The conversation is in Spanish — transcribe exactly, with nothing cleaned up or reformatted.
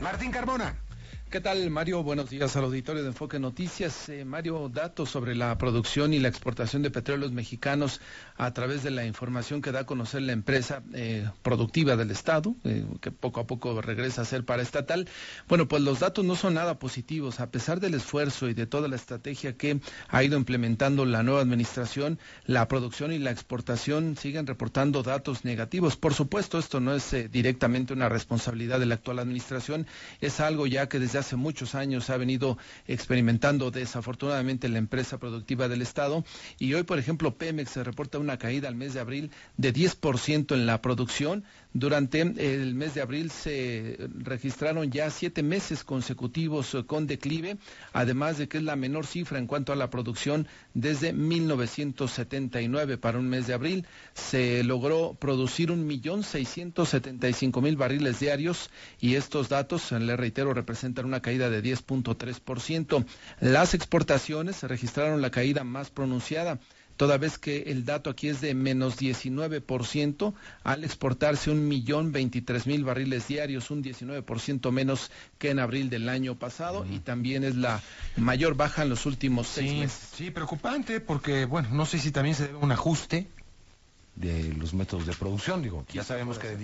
Martín Carmona. ¿Qué tal, Mario? Buenos días al auditorio de Enfoque Noticias. Eh, Mario, datos sobre la producción y la exportación de petróleos mexicanos a través de la información que da a conocer la empresa eh, productiva del Estado, eh, que poco a poco regresa a ser paraestatal. Bueno, pues los datos no son nada positivos. A pesar del esfuerzo y de toda la estrategia que ha ido implementando la nueva administración, la producción y la exportación siguen reportando datos negativos. Por supuesto, esto no es eh, directamente una responsabilidad de la actual administración, es algo ya que desde hace muchos años ha venido experimentando desafortunadamente la empresa productiva del Estado, y hoy, por ejemplo, Pemex se reporta una caída al mes de abril de diez por ciento en la producción. Durante el mes de abril se registraron ya siete meses consecutivos con declive, además de que es la menor cifra en cuanto a la producción desde mil novecientos setenta y nueve. Para un mes de abril se logró producir un millón seiscientos setenta y cinco mil barriles diarios, y estos datos, le reitero, representan una caída de diez punto tres por ciento. Las exportaciones registraron la caída más pronunciada, toda vez que el dato aquí es de menos diecinueve por ciento, al exportarse un millón veintitrés mil barriles diarios, un diecinueve por ciento menos que en abril del año pasado, y también es la mayor baja en los últimos seis Sí, meses. sí, preocupante, porque, bueno, no sé si también se debe a un ajuste de los métodos de producción, digo, ya sabemos que